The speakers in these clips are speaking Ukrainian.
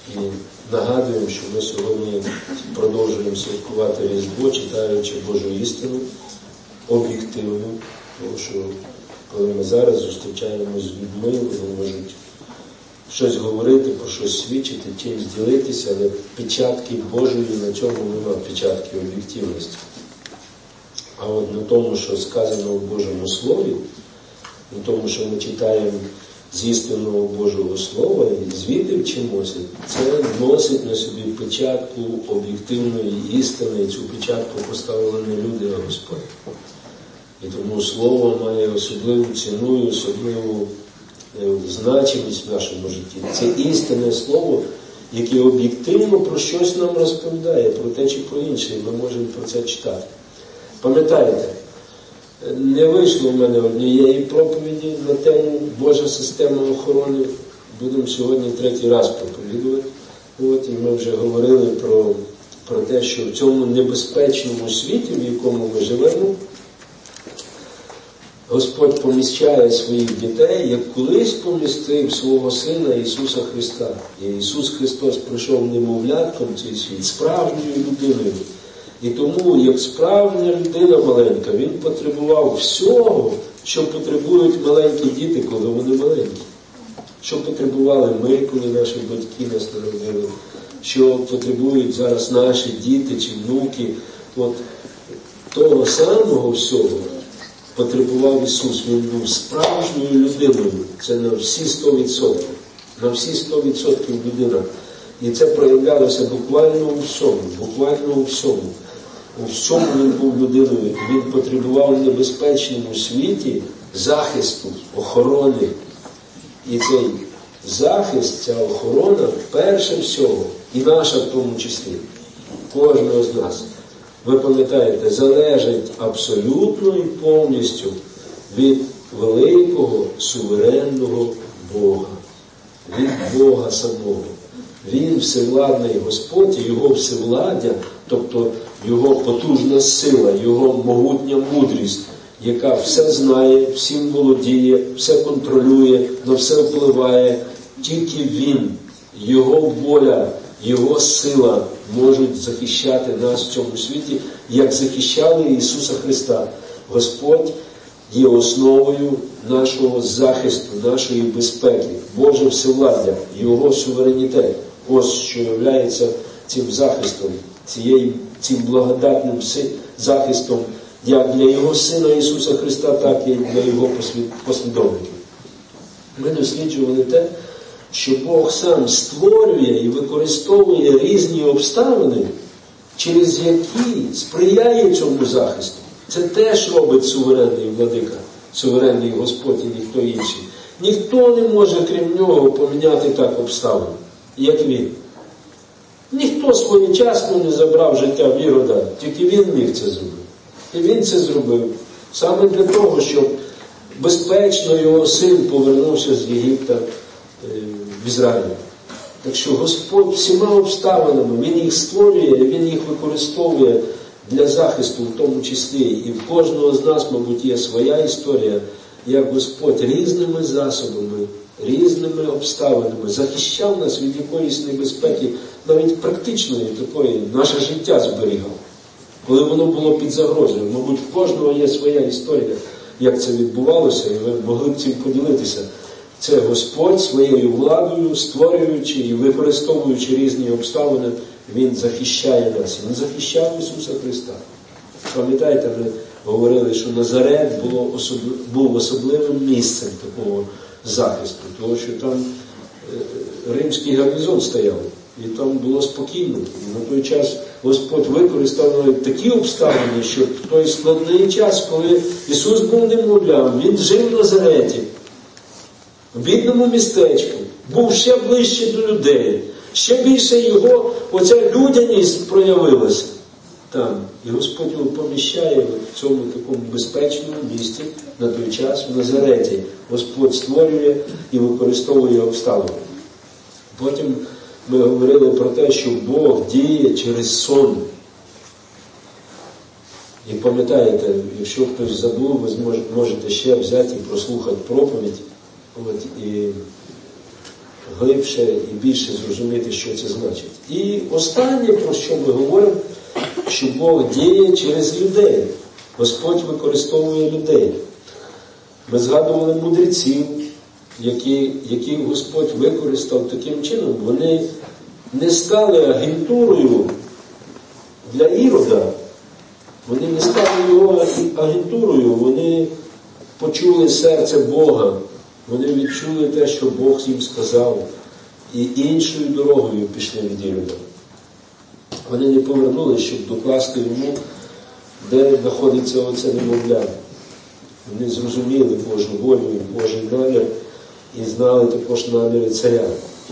І нагадуємо, що ми сьогодні продовжуємо святкувати Різдво, читаючи Божу істину, об'єктивну, тому що коли ми зараз зустрічаємося з людьми, вони можуть щось говорити, про щось свідчити, чимось ділитися, але печатки Божої на цьому немає, печатки об'єктивності. А от на тому, що сказано в Божому Слові, на тому, що ми читаємо з істинного Божого Слова і звідти вчимося, це носить на собі печатку об'єктивної істини, і цю печатку поставили не люди, а Господь. І тому Слово має особливу ціну і особливу значимість в нашому житті. Це істинне Слово, яке об'єктивно про щось нам розповідає, про те чи про інше, і ми можемо про це читати. Пам'ятаєте, не вийшло в мене однієї проповіді на тему Божа система охорони. Будемо сьогодні третій раз проповідувати. І ми вже говорили про те, що в цьому небезпечному світі, в якому ми живемо, Господь поміщає своїх дітей, як колись помістив свого Сина Ісуса Христа. І Ісус Христос прийшов немовлятком в цей світ, справжньою людиною. І тому, як справжня людина маленька, Він потребував всього, що потребують маленькі діти, коли вони маленькі. Що потребували ми, коли наші батьки нас народили. Що потребують зараз наші діти чи внуки. От того самого всього потребував Ісус. Він був справжньою людиною. Це на всі 100%. На всі 100% людина. І це проявлялося буквально у всьому. Буквально у всьому. У всьому він був людиною. Він потребував в небезпечному світі захисту, охорони. І цей захист, ця охорона, перше всього, і наша в тому числі, кожного з нас, ви пам'ятаєте, залежить абсолютно і повністю від великого, суверенного Бога. Від Бога самого. Він всевладний Господь, і Його всевладдя, тобто Його потужна сила, Його могутня мудрість, яка все знає, всім володіє, все контролює, на все впливає. Тільки Він, Його воля, Його сила можуть захищати нас в цьому світі, як захищали Ісуса Христа. Господь є основою нашого захисту, нашої безпеки, Боже всевладдя, Його суверенітет. Ось що є цим захистом, цим благодатним захистом як для Його Сина Ісуса Христа, так і для Його послідовників. Ми досліджували те, що Бог сам створює і використовує різні обставини, через які сприяє цьому захисту. Це теж робить суверенний владика, суверенний Господь і ніхто інший. Ніхто не може, крім Нього, поміняти так обставини, як Він. Ніхто своєчасно не забрав життя Ірода, тільки Він міг це зробити. І Він це зробив саме для того, щоб безпечно Його син повернувся з Єгипта в Ізраїль. Так що Господь всіма обставинами, Він їх створює, Він їх використовує для захисту в тому числі. І в кожного з нас, мабуть, є своя історія, як Господь різними засобами, різними обставинами захищав нас від якоїсь небезпеки, навіть практичної такої, наше життя зберігав. Коли воно було під загрозою. Мабуть, в кожного є своя історія, як це відбувалося, і ви могли б цим поділитися. Це Господь своєю владою, створюючи і використовуючи різні обставини, Він захищає нас. Він захищав Ісуса Христа. Пам'ятаєте, ми говорили, що Назарет був особливим місцем такого захисту, тому що там римський гарнізон стояв, і там було спокійно. І на той час Господь використав навіть такі обставини, що в той складний час, коли Ісус був немовлям, Він жив в Назареті, в бідному містечку, був ще ближче до людей, ще більше Його оця людяність проявилася там. І Господь його поміщає в цьому такому безпечному місці на той час в Назареті. Господь створює і використовує обставини. Потім ми говорили про те, що Бог діє через сон. І пам'ятаєте, якщо хтось забув, ви можете ще взяти і прослухати проповідь. І глибше і більше зрозуміти, що це значить. І останнє, про що ми говоримо, що Бог діє через людей. Господь використовує людей. Ми згадували мудреців, яких Господь використав таким чином. Вони не стали агентурою для Ірода. Вони не стали його агентурою, вони почули серце Бога. Вони відчули те, що Бог їм сказав. І іншою дорогою пішли від Ірода. Вони не повернулися, щоб докласти йому, де знаходиться оце немовля. Вони зрозуміли Божу волю і Божий намір і знали також наміри царя.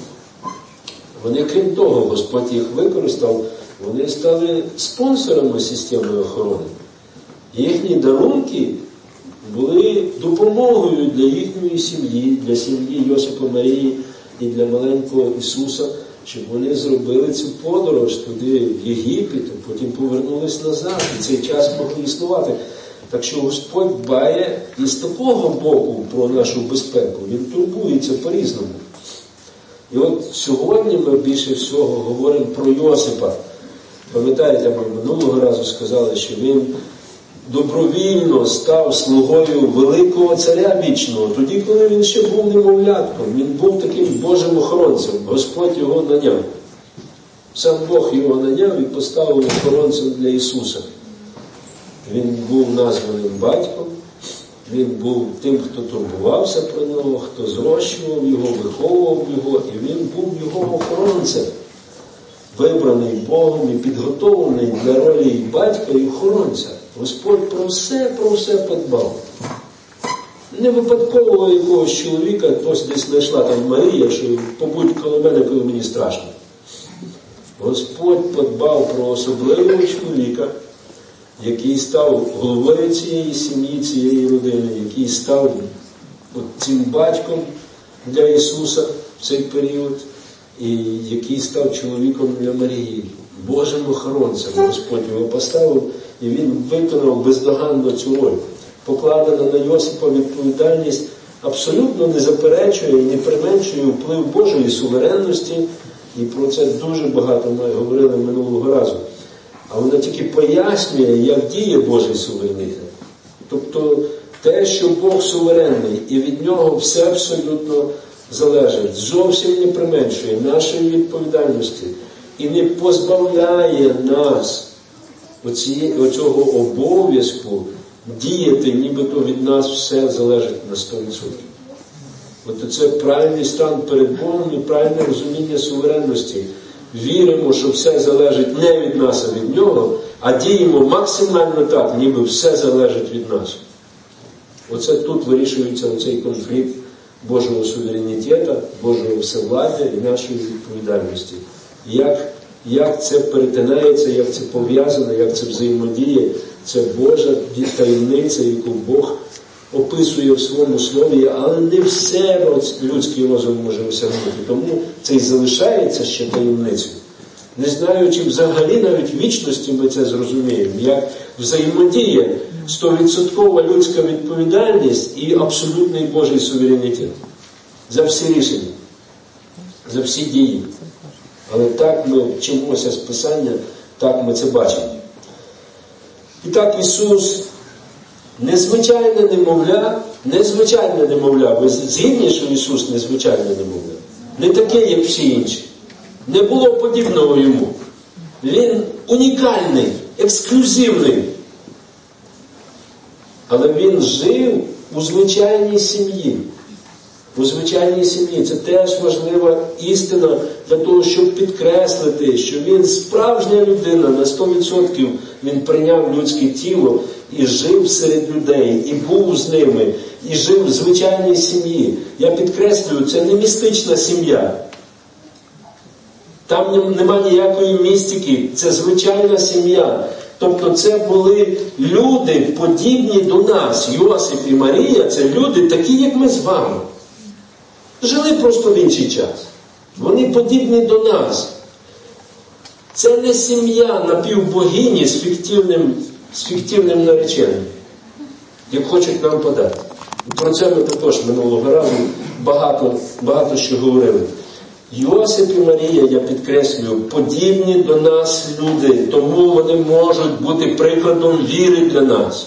Вони, крім того, Господь їх використав, вони стали спонсорами системи охорони. Їхні дарунки були допомогою для їхньої сім'ї, для сім'ї Йосипа Марії і для маленького Ісуса, щоб вони зробили цю подорож туди, в Єгипет, а потім повернулись назад, і цей час могли існувати. Так що Господь дбає і з такого боку про нашу безпеку. Він турбується по-різному. І от сьогодні ми більше всього говоримо про Йосипа. Пам'ятаєте, ми минулого разу сказали, що він добровільно став слугою великого царя вічного. Тоді, коли він ще був немовлятком, він був таким Божим охоронцем. Господь його наняв. Сам Бог його наняв і поставив охоронцем для Ісуса. Він був названим батьком, він був тим, хто турбувався про нього, хто зрощував його, виховував його, і він був його охоронцем, вибраний Богом і підготовлений для ролі і батька, і охоронця. Господь про все подбав. Не випадково якогось чоловіка, хтось десь знайшла там Марія, що побудь коло мене, коли мені страшно. Господь подбав про особливого чоловіка, який став головою цієї сім'ї, цієї родини, який став цим батьком для Ісуса в цей період, і який став чоловіком для Марії, Божим охоронцем. Господь його поставив, і він виконав бездоганно цю роль. Покладена на Йосипа відповідальність абсолютно не заперечує і не применшує вплив Божої суверенності, і про це дуже багато ми говорили минулого разу. А вона тільки пояснює, як діє Божий суверенітет. Тобто те, що Бог суверенний, і від нього все абсолютно залежить, зовсім не применшує нашої відповідальності і не позбавляє нас оцього обов'язку діяти, нібито від нас все залежить на 100%. От це правильний стан перед Богом і правильне розуміння суверенності. Віримо, що все залежить не від нас, а від Нього, а діємо максимально так, ніби все залежить від нас. Оце тут вирішується оцей конфлікт Божого суверенітету, Божого всевладдя і нашої відповідальності. Як це перетинається, як це пов'язано, як це взаємодіє, це Божа таємниця, яку Бог описує в своєму слові, але не все людський розум може осягнути. Тому це і залишається ще таємницею. Не знаю, чи взагалі навіть в вічності ми це зрозуміємо, як взаємодіє 100% людська відповідальність і абсолютний Божий суверенітет. За всі рішення, за всі дії. Але так ми вчимося з Писання, так ми це бачимо. І так Ісус незвичайне немовля. Ви згідні, що Ісус незвичайне немовля? Не таке, як всі інші. Не було подібного Йому. Він унікальний, ексклюзивний. Але Він жив у звичайній сім'ї. У звичайній сім'ї. Це теж важлива істина для того, щоб підкреслити, що Він справжня людина, на 100% Він прийняв людське тіло і жив серед людей, і був з ними, і жив в звичайній сім'ї. Я підкреслюю, це не містична сім'я. Там нема ніякої містики, це звичайна сім'я. Тобто це були люди, подібні до нас. Йосип і Марія – це люди такі, як ми з вами. Жили просто в інший час. Вони подібні до нас. Це не сім'я напівбогині з фіктивним нареченим, як хочуть нам подати. Про це ми також минулого разу багато що говорили. Йосип і Марія, я підкреслюю, подібні до нас люди, тому вони можуть бути прикладом віри для нас.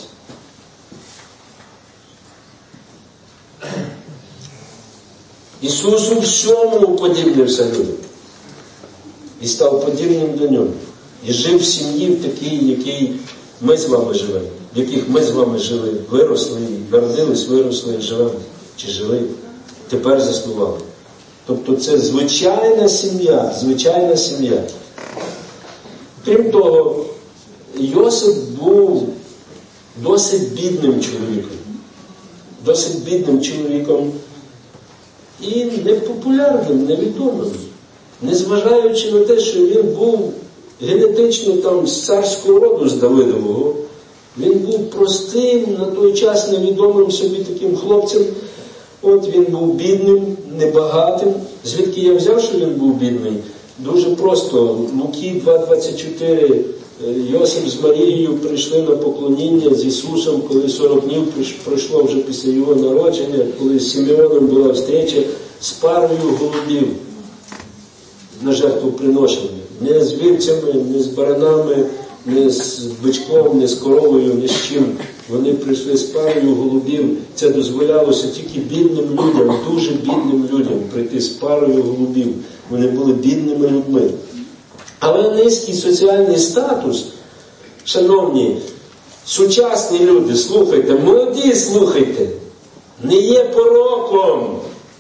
Ісус у всьому уподібнився людям. І став подібним до нього. І жив в сім'ї в такій, в якій ми з вами живемо. В яких ми з вами жили, виросли, народились, виросли, живемо. Чи жили, тепер заснували. Тобто це звичайна сім'я, звичайна сім'я. Крім того, Йосип був досить бідним чоловіком. Досить бідним чоловіком і непопулярним, невідомим. Незважаючи на те, що він був генетично там з царського роду, з Давидового, він був простим, на той час невідомим собі таким хлопцем. От він був бідним, небагатим. Звідки я взяв, що він був бідний? Дуже просто. Луки 2:24. Йосип з Марією прийшли на поклоніння з Ісусом, коли 40 днів пройшло вже після його народження, коли з Симеоном була встреча з парою голубів на жертвоприношення. Не з вівцями, не з баранами, не з бичком, не з коровою, ні з чим. Вони прийшли з парою голубів. Це дозволялося тільки бідним людям, дуже бідним людям прийти з парою голубів. Вони були бідними людьми. Але низький соціальний статус, шановні, сучасні люди, слухайте, молоді слухайте, не є пороком.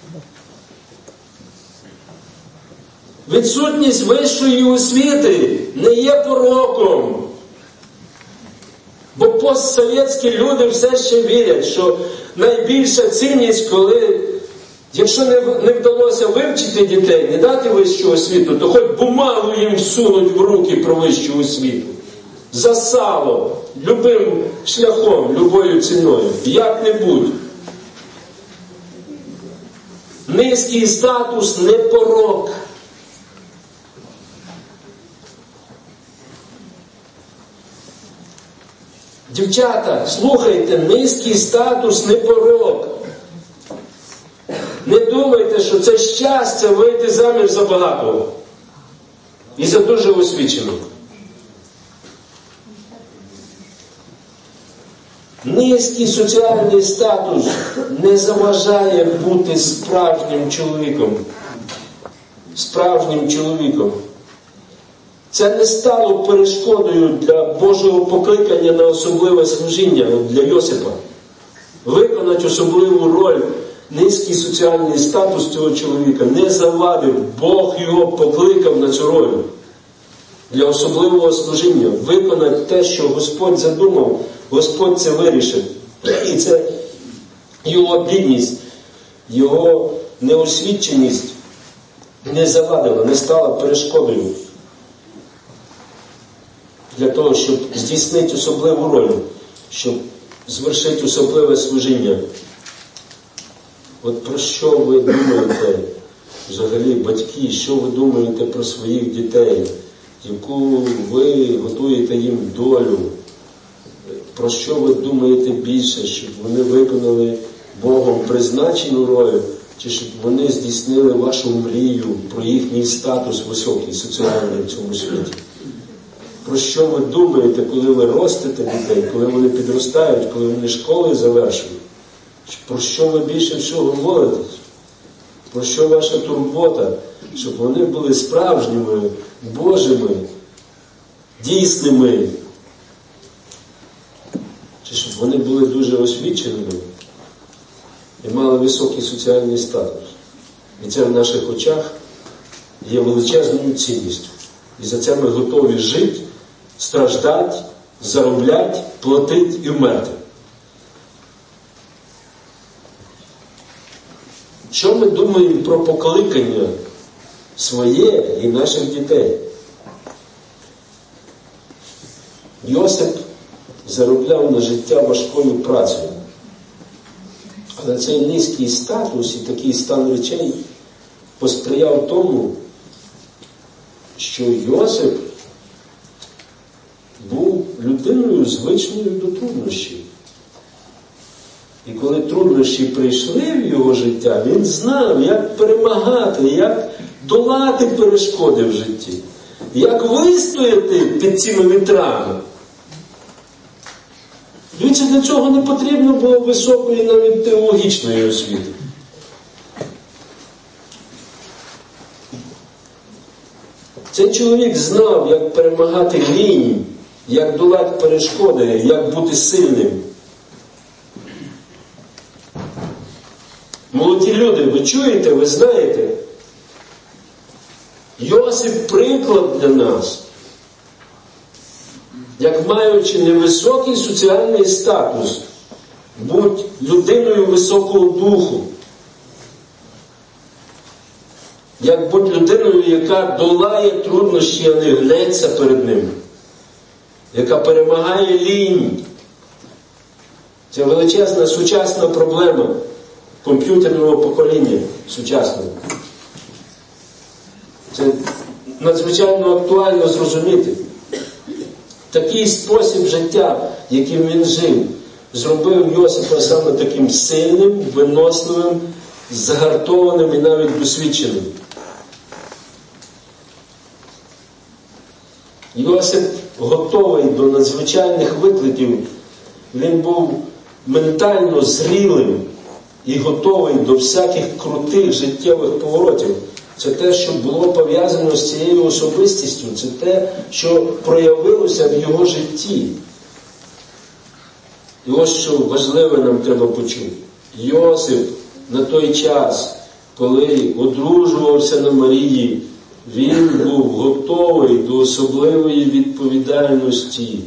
Відсутність вищої освіти не є пороком. Бо постсовєтські люди все ще вірять, що найбільша цінність, коли, якщо не вдалося вивчити дітей, не дати вищу освіту, то хоч бумагу їм всунуть в руки про вищу освіту. За сало, любим шляхом, любою ціною, як-небудь. Низький статус не порок. Дівчата, слухайте, низький статус не порок. Не думайте, що це щастя вийти заміж за багатого і за дуже освіченого. Низький соціальний статус не заважає бути справжнім чоловіком. Справжнім чоловіком. Це не стало перешкодою для Божого покликання на особливе служіння для Йосипа. Виконати особливу роль, низький соціальний статус цього чоловіка не завадив. Бог його покликав на цю роль для особливого служіння. Виконати те, що Господь задумав, Господь це вирішив. І це його бідність, його неосвіченість не завадила, не стала перешкодою для того, щоб здійснити особливу роль, щоб звершити особливе служіння. От про що ви думаєте, взагалі, батьки, що ви думаєте про своїх дітей, яку ви готуєте їм долю? Про що ви думаєте більше, щоб вони виконали Богом призначену роль, чи щоб вони здійснили вашу мрію про їхній статус високий, соціальний в цьому світі? Про що ви думаєте, коли ви ростите дітей, коли вони підростають, коли вони школи завершують? Про що ви більше всього молитесь? Про що ваша турбота? Щоб вони були справжніми, Божими, дійсними. Чи щоб вони були дуже освіченими і мали високий соціальний статус. І це в наших очах є величезною цінністю. І за це ми готові жити, страждати, заробляти, платити і вмерти. Що ми думаємо про покликання своє і наших дітей? Йосип заробляв на життя важкою працею. Але цей низький статус і такий стан речей посприяв тому, що Йосип був людиною звичною до труднощів. І коли труднощі прийшли в його життя, він знав, як перемагати, як долати перешкоди в житті. Як вистояти під цими вітрами. Дивіться, для цього не потрібно було високої навіть теологічної освіти. Цей чоловік знав, як перемагати лінь, як долати перешкоди, як бути сильним. Молоді люди, ви чуєте, ви знаєте? Йосип – приклад для нас. Як маючи невисокий соціальний статус, будь людиною високого духу. Як будь людиною, яка долає труднощі, а не гнеться перед ними. Яка перемагає лінь. Це величезна сучасна проблема комп'ютерного покоління сучасного. Це надзвичайно актуально зрозуміти. Такий спосіб життя, яким він жив, зробив Йосипа саме таким сильним, виносливим, загартованим і навіть досвідченим. Йосип готовий до надзвичайних викликів. Він був ментально зрілим і готовий до всяких крутих життєвих поворотів. Це те, що було пов'язано з цією особистістю. Це те, що проявилося в його житті. І ось що важливе нам треба почути. Йосип на той час, коли одружувався на Марії, він був готовий до особливої відповідальності.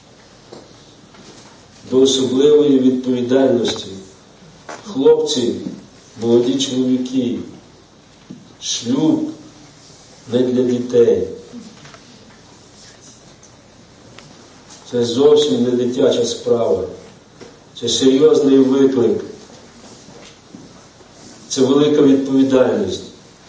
До особливої відповідальності. Хлопці, молоді чоловіки, шлюб не для дітей. Це зовсім не дитяча справа. Це серйозний виклик. Це велика відповідальність.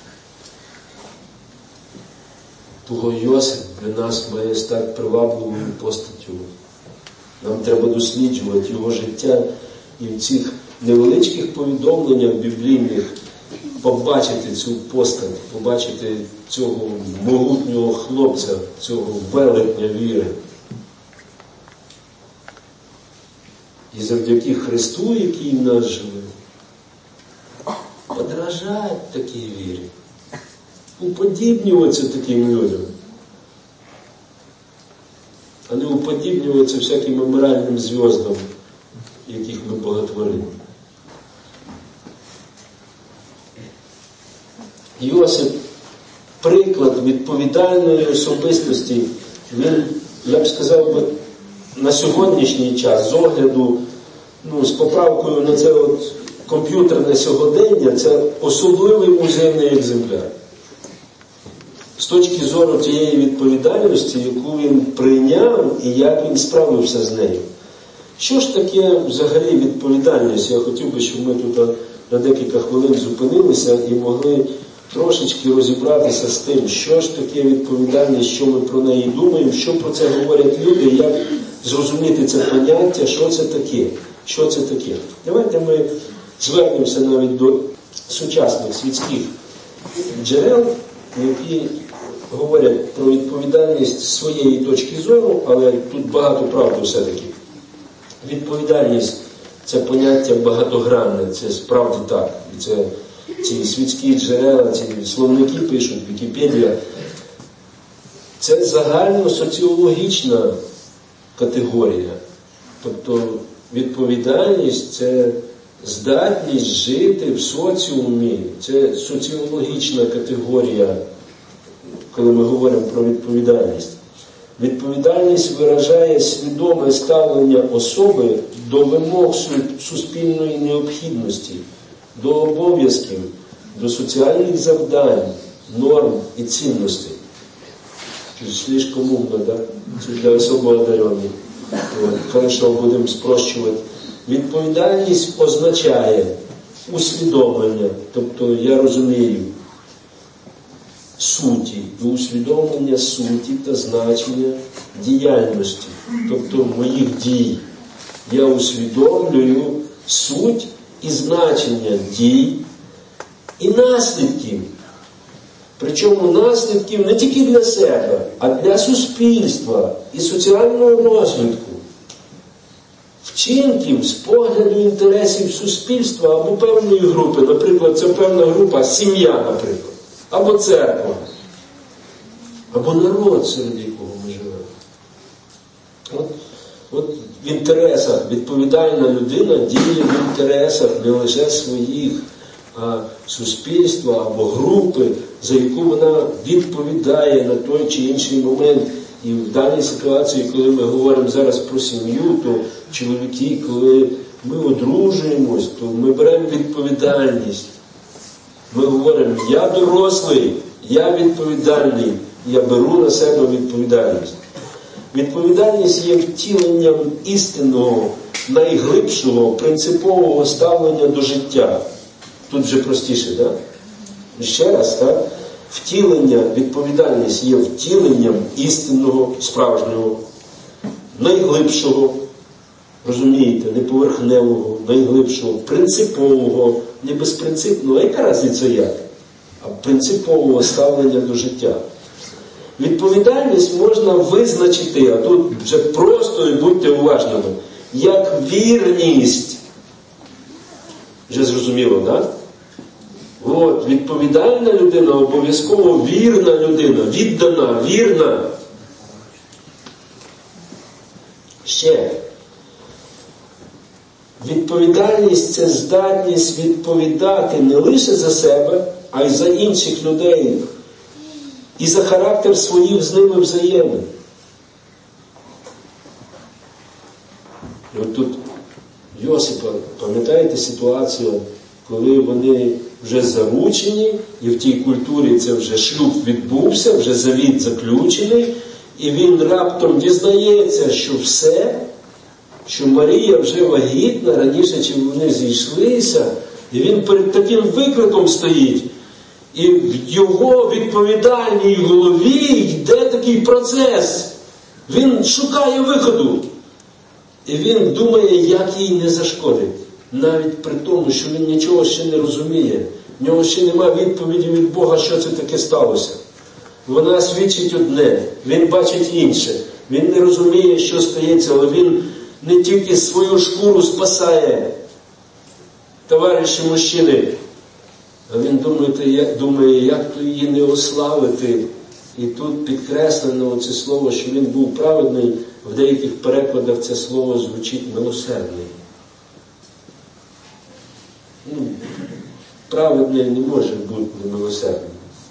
Того Йосип для нас має стати привабливою постаттю. Нам треба досліджувати його життя і в цих невеличких повідомленнях біблійних побачити цю постать, побачити цього могутнього хлопця, цього велетня віри. І завдяки Христу, який в нас живе, подражати такій вірі, уподібнюватися таким людям, а не уподібнюватися всяким меморіальним зв'яздам, яких ми боготворили. Йосип – приклад відповідальної особистості. Він, я б сказав, на сьогоднішній час, з огляду, з поправкою на це комп'ютерне сьогодення, це особливий музейний екземпляр. З точки зору тієї відповідальності, яку він прийняв і як він справився з нею. Що ж таке взагалі відповідальність? Я хотів би, щоб ми тут на декілька хвилин зупинилися і могли трошечки розібратися з тим, що ж таке відповідальність, що ми про неї думаємо, що про це говорять люди, як зрозуміти це поняття, що це таке. Що це таке? Давайте ми звернемося навіть до сучасних світських джерел, які говорять про відповідальність з своєї точки зору, але тут багато правди все-таки. Відповідальність – це поняття багатогранне, це справді так. І це ці світські джерела, ці словники пишуть, Вікіпедія. Це загально-соціологічна категорія. Тобто відповідальність – це здатність жити в соціумі. Це соціологічна категорія, коли ми говоримо про відповідальність. Відповідальність виражає свідоме ставлення особи до вимог суспільної необхідності, до обов'язків, до соціальних завдань, норм і цінностей. Слишком умно, да? Це для особо одарених. Хорошо, будемо спрощувати. Відповідальність означає усвідомлення, тобто я розумію суті, і усвідомлення суті та значення діяльності, тобто моїх дій. Я усвідомлюю суть і значення дій і наслідків Причому наслідків не тільки для себе, а для суспільства і соціального розвитку. Вчинків з погляду інтересів суспільства або певної групи. Наприклад, це певна група, сім'я, наприклад. Або церква. Або народ, серед якого ми живемо. От в інтересах відповідальна людина діє в інтересах не лише своїх, а суспільства або групи, за яку вона відповідає на той чи інший момент. І в даній ситуації, коли ми говоримо зараз про сім'ю, то чоловіки, коли ми одружуємось, то ми беремо відповідальність. Ми говоримо, я дорослий, я відповідальний, я беру на себе відповідальність. Відповідальність є втіленням істинного, найглибшого, принципового ставлення до життя. Тут вже простіше, так? Ще раз, так? Відповідальність є втіленням істинного, справжнього, найглибшого, розумієте, не поверхневого, найглибшого, принципового, не безпринципного, яка різниця як? А принципового ставлення до життя. Відповідальність можна визначити, а тут вже просто, і будьте уважними, як вірність. Вже зрозуміло, так? От, відповідальна людина, обов'язково вірна людина, віддана, вірна. Ще. Відповідальність – це здатність відповідати не лише за себе, а й за інших людей. І за характер своїх з ними взаємин. І от тут Йосипа, пам'ятаєте ситуацію, коли вони вже заручені, і в тій культурі це вже шлюб відбувся, вже завіт заключений, і він раптом дізнається, що все, що Марія вже вагітна, раніше чим вони зійшлися, і він перед таким викликом стоїть. І в його відповідальній голові йде такий процес. Він шукає виходу. І він думає, як їй не зашкодить. Навіть при тому, що він нічого ще не розуміє. В нього ще немає відповіді від Бога, що це таке сталося. Вона свідчить одне, він бачить інше. Він не розуміє, що стається, але він не тільки свою шкуру спасає, товариші мужчини, а він думає, як то її не ославити. І тут підкреслено це слово, що він був праведний. В деяких перекладах це слово звучить милосердний. Праведний не може бути немилосердним.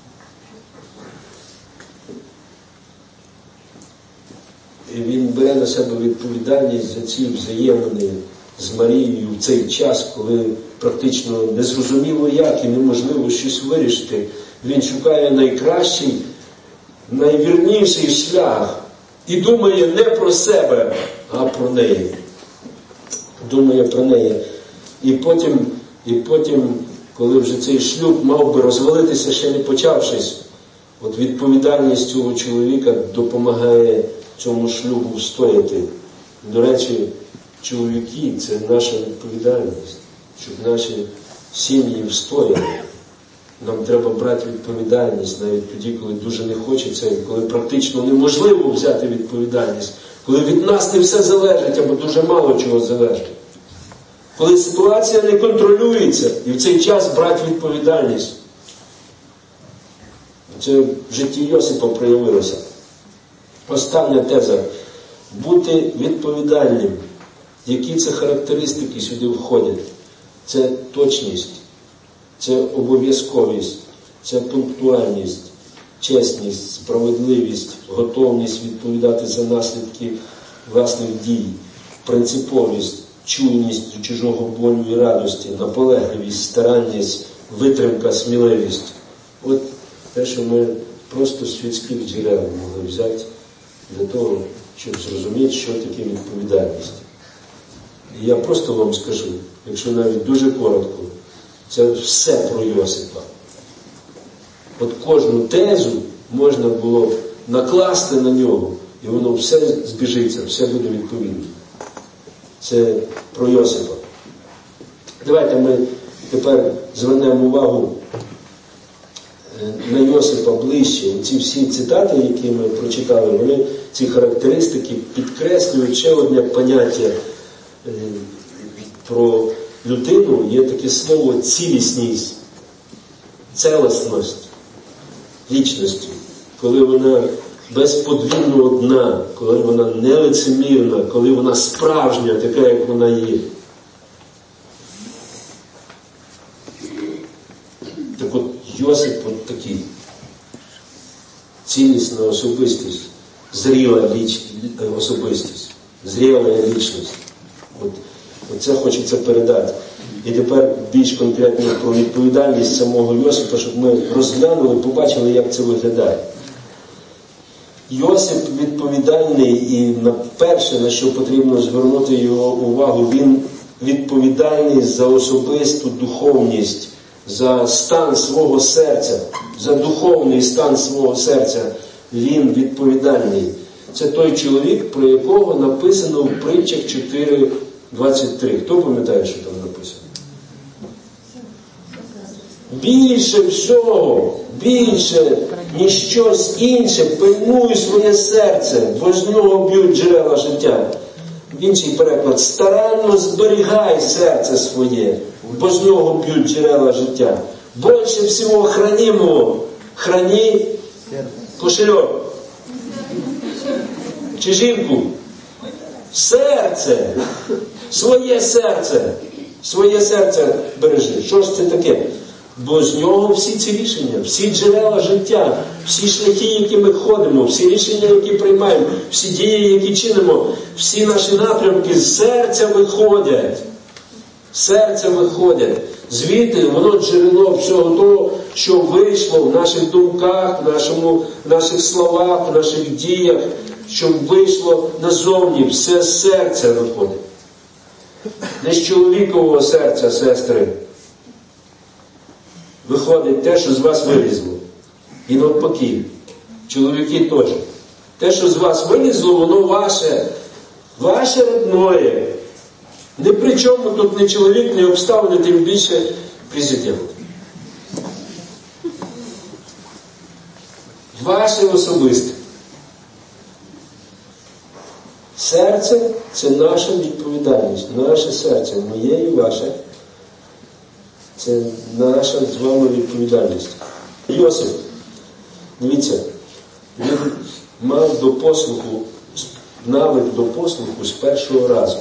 І він бере на себе відповідальність за ці взаємини з Марією в цей час, коли практично незрозуміло як і неможливо щось вирішити. Він шукає найкращий, найвірніший шлях і думає не про себе, а про неї. Думає про неї. І потім, коли вже цей шлюб мав би розвалитися, ще не почавшись, от відповідальність цього чоловіка допомагає цьому шлюбу встояти. До речі, чоловіки – це наша відповідальність, щоб наші сім'ї встояли. Нам треба брати відповідальність навіть тоді, коли дуже не хочеться, і коли практично неможливо взяти відповідальність, коли від нас не все залежить, або дуже мало чого залежить. Коли ситуація не контролюється, і в цей час брати відповідальність. Це в житті Йосипа проявилося. Остання теза. Бути відповідальним. Які це характеристики сюди входять? Це точність, це обов'язковість, це пунктуальність, чесність, справедливість, готовність відповідати за наслідки власних дій, принциповість, чуйність до чужого болю і радості, наполегливість, старанність, витримка, сміливість. От те, що ми просто з світських джерел могли взяти для того, щоб зрозуміти, що таке відповідальність. І я просто вам скажу, якщо навіть дуже коротко, це все про Йосипа. От кожну тезу можна було накласти на нього, і воно все збіжиться, все буде відповідно. Це про Йосипа. Давайте ми тепер звернемо увагу на Йосипа ближче. Ці всі цитати, які ми прочитали, вони ці характеристики підкреслюють ще одне поняття про людину. Є таке слово цілісність, целісність лічності. Коли вона безподвійно одна, коли вона нелицемірна, коли вона справжня, така, як вона є. Так от Йосип от такий. Цілісна особистість, зріла особистість, зріла лічність. Оце хочеться передати. І тепер більш конкретно про відповідальність самого Йосипа, щоб ми розглянули, побачили, як це виглядає. Йосип відповідальний, і перше, на що потрібно звернути його увагу, він відповідальний за особисту духовність, за стан свого серця, за духовний стан свого серця. Він відповідальний. Це той чоловік, про якого написано в притчах 4:23. Хто пам'ятає, що там написано? Більше всього, більше, ніж щось інше, пильнуй своє серце, бо з нього б'ють джерела життя. Інший переклад: старанно зберігай серце своє, бо з нього б'ють джерела життя. Більше всього хранимо, храні кошельок. Чи жінку? Серце, своє серце бережи. Що ж це таке? Бо з нього всі ці рішення, всі джерела життя, всі шляхи, які ми ходимо, всі рішення, які приймаємо, всі дії, які чинимо, всі наші напрямки з серця виходять. Серця виходять. Звідти воно джерело всього того, що вийшло в наших думках, в наших словах, в наших діях, що вийшло назовні, все з серця виходить. Не з чоловікового серця, сестри, виходить те, що з вас вилізло. І навпаки, чоловіки теж. Те, що з вас вилізло, воно ваше родное. Ні при чому тут не чоловік, не обставини, тим більше президент. Ваше особисте. Серце – це наша відповідальність. Наше серце, моє і ваше. Це наша з вами відповідальність. Йосип, дивіться, він мав навик до послуху з першого разу.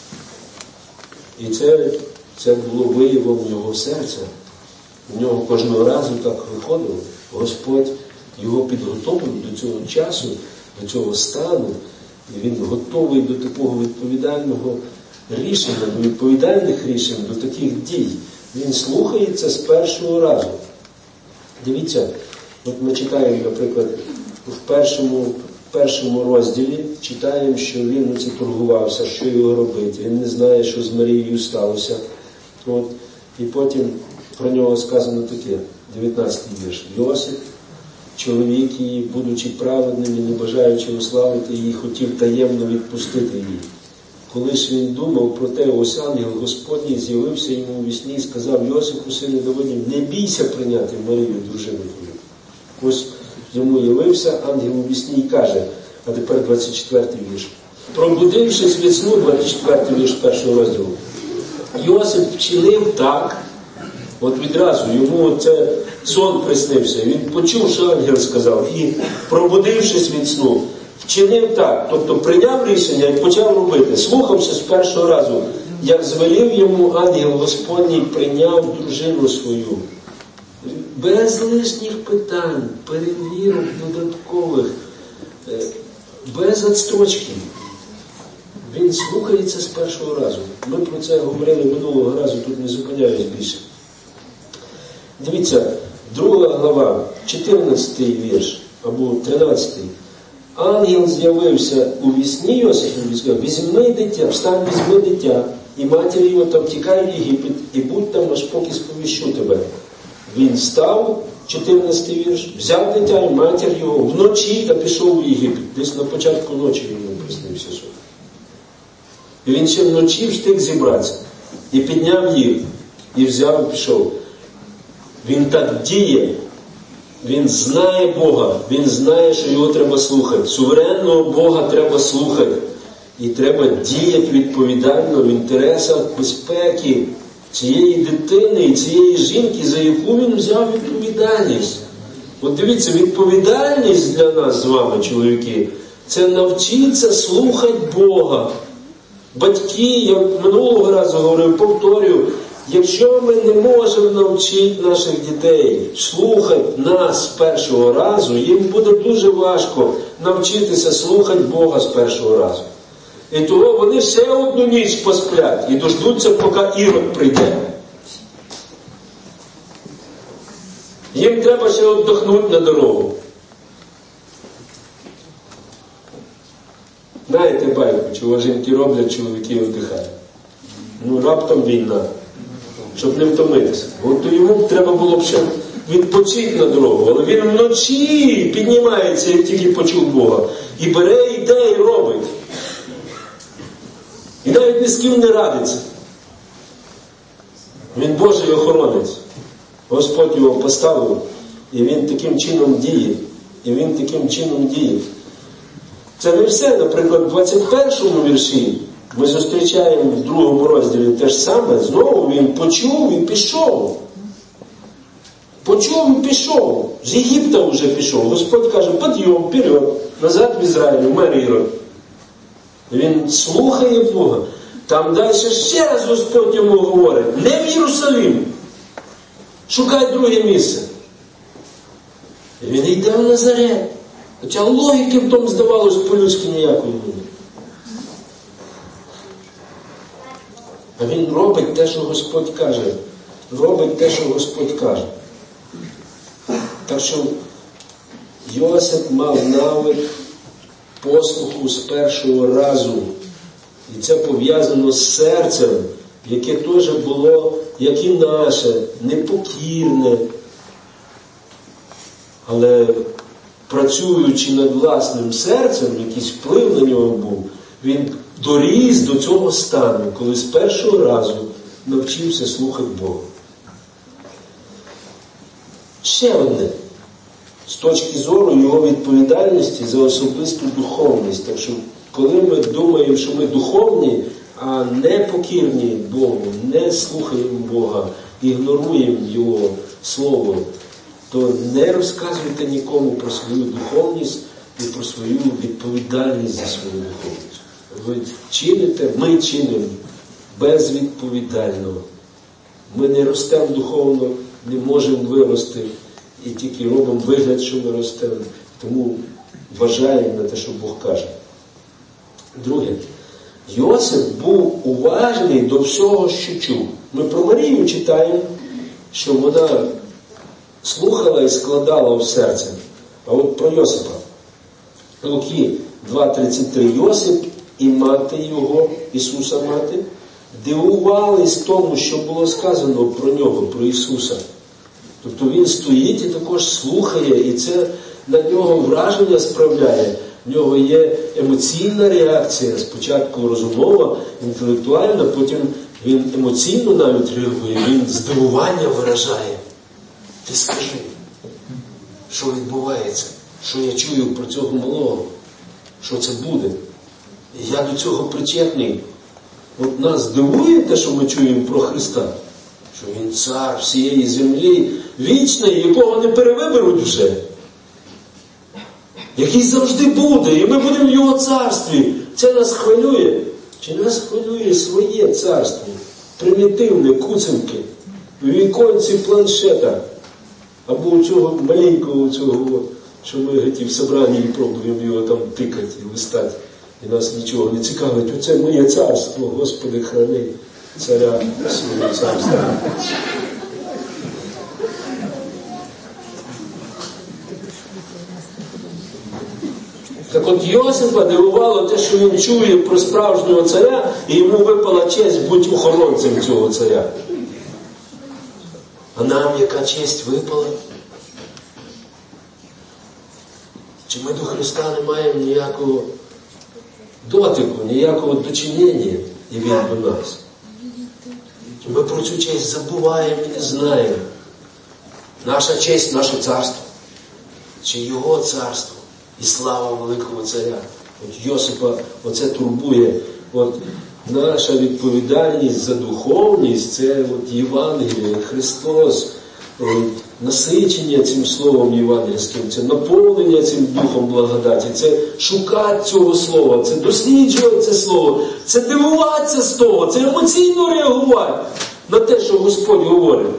І це було виявом його серця. У нього кожного разу так виходило. Господь його підготовив до цього часу, до цього стану. І він готовий до такого відповідального рішення, до відповідальних рішень, до таких дій. Він слухається з першого разу. Дивіться, от ми читаємо, наприклад, в першому розділі, читаємо, що він торгувався, що його робити. Він не знає, що з Марією сталося. От. І потім про нього сказано таке, 19-й вірш. Йосип, чоловік її, будучи праведним і не бажаючи уславити її, хотів таємно відпустити її. Коли ж він думав про те, ось ангел Господній з'явився йому у вісні і сказав: Йосипу, сину Давидів, не бійся прийняти Марію, дружину твою. Ось йому явився ангел у вісні і каже, а тепер 24-й вірш. Пробудившись від сну, 24-й вірш першого розділу, Йосип вчинив так, от відразу йому це сон приснився, він почув, що ангел сказав, і пробудившись від сну, вчинив так, тобто прийняв рішення і почав робити, слухавши з першого разу, як звелів йому ангел Господній, прийняв дружину свою. Без лишніх питань, перевірок додаткових, без відстрочки. Він слухається з першого разу. Ми про це говорили минулого разу, тут не зупиняюсь більше. Дивіться, 2 глава, 14-й вірш, або 13-й. Ангел з'явився у вісні Йосифу і сказав: візьми дитя, встань, візьми дитя, і матір його, та втікай в Єгипет, і будь там, аж поки сповіщу тебе. Він встав, 14-й вірш, взяв дитя і матір його вночі та пішов у Єгипет. Десь на початку ночі йому приснився сон. І він ще вночі встиг зібратися. І підняв їх, і взяв і пішов. Він так діє, він знає Бога, він знає, що його треба слухати. Суверенного Бога треба слухати. І треба діяти відповідально в інтересах безпеки цієї дитини і цієї жінки, за яку він взяв відповідальність. От дивіться, відповідальність для нас з вами, чоловіки, це навчитися слухати Бога. Батьки, я минулого разу говорив, повторюю, якщо ми не можемо навчити наших дітей слухати нас з першого разу, їм буде дуже важко навчитися слухати Бога з першого разу. І того вони ще одну ніч посплять і дождуться, поки Ірод прийде. Їм треба ще віддохнути на дорогу. Знаєте байку, чого жінки роблять, чоловіки віддихають. Раптом війна, щоб не втомитися. От йому треба було б ще відпочити на дорогу, але він вночі піднімається, як тільки почув Бога. І бере, йде і робить. І навіть ні з ким не радиться. Він Божий охоронець. Господь його поставив, і він таким чином діє. І він таким чином діє. Це не все. Наприклад, в 21-му вірші ми зустрічаємо в 2-му розділі те ж саме. Знову він почув і пішов. Почув і пішов. З Єгипта вже пішов. Господь каже, підйом, вперед, назад в Ізраїль, мер Ірод. Він слухає Бога. Там далі ще раз Господь йому говорить, не в Єрусалим. Шукай друге місце. І він йде в Назарет. Хоча логіки в тому, здавалось, по-людськи ніякої немає. А він робить те, що Господь каже. Робить те, що Господь каже. Так що Йосип мав навик послуху з першого разу. І це пов'язано з серцем, яке теж було, як і наше, непокірне. Але працюючи над власним серцем, якийсь вплив на нього був, він доріс до цього стану, коли з першого разу навчився слухати Бога. Ще одне. З точки зору його відповідальності за особисту духовність. Так що, коли ми думаємо, що ми духовні, а не покірні Богу, не слухаємо Бога, ігноруємо Його Слово, то не розказуйте нікому про свою духовність і про свою відповідальність за свою духовність. Ви чините, ми чинимо безвідповідально. Ми не ростемо духовно, не можемо вирости і тільки робимо вигляд, що ми ростемо. Тому вважаємо на те, що Бог каже. Друге. Йосип був уважний до всього, що чув. Ми про Марію читаємо, що вона слухала і складала в серце. А от про Йосипа. Луки 2:33. Йосип і мати його, Ісуса мати, дивувались тому, що було сказано про нього, про Ісуса. Тобто він стоїть і також слухає, і це на нього враження справляє. В нього є емоційна реакція, спочатку розумова, інтелектуальна, потім він емоційно навіть реагує, він здивування виражає. Ти скажи, що відбувається, що я чую про цього малого, що це буде. І я до цього причетний. От нас дивує те, що ми чуємо про Христа, що Він цар всієї землі, вічний, якого не перевиберуть уже, який завжди буде, і ми будемо в Його царстві. Це нас хвилює. Чи нас хвилює своє царство? Примітивне, куценьке, в віконці планшета, або у цього маленького, що ми в собранні пробуємо його там тикати і листати. І нас нічого не цікавить. Оце моє царство, Господи, храни царя свого царства. Так от Йосипа дивувало те, що він чує про справжнього царя, і йому випала честь бути охоронцем цього царя. А нам яка честь випала? Чи ми до Христа не маємо ніякого дотику, ніякого дочинення, і Він до нас? Чи ми про цю честь забуваємо і не знаємо? Наша честь – наше царство. чи Його царство і слава великого царя. От Йосипа оце турбує. От наша відповідальність за духовність – це от Євангеліє, Христос, насичення цим словом євангельським, це наповнення цим духом благодаті, це шукати цього слова, це досліджувати це слово, це дивуватися з того, це емоційно реагувати на те, що Господь говорить.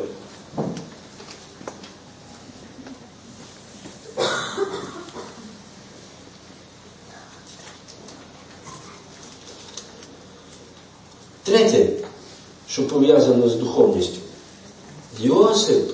Третє, що пов'язано з духовністю. Йосип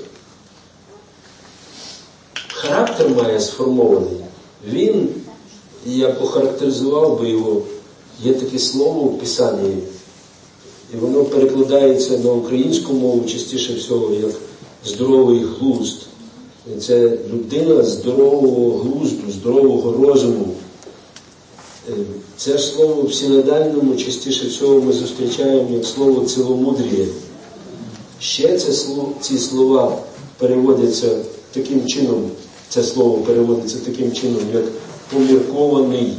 характер має сформований. Він, я охарактеризував би його, є таке слово в Писанні, і воно перекладається на українську мову частіше всього, як здоровий глузд. Це людина здорового глузду, здорового розуму. Це ж слово в синодальному частіше всього ми зустрічаємо як слово ціломудріє. Ще ці слова переводяться таким чином, це слово переводиться таким чином, як поміркований,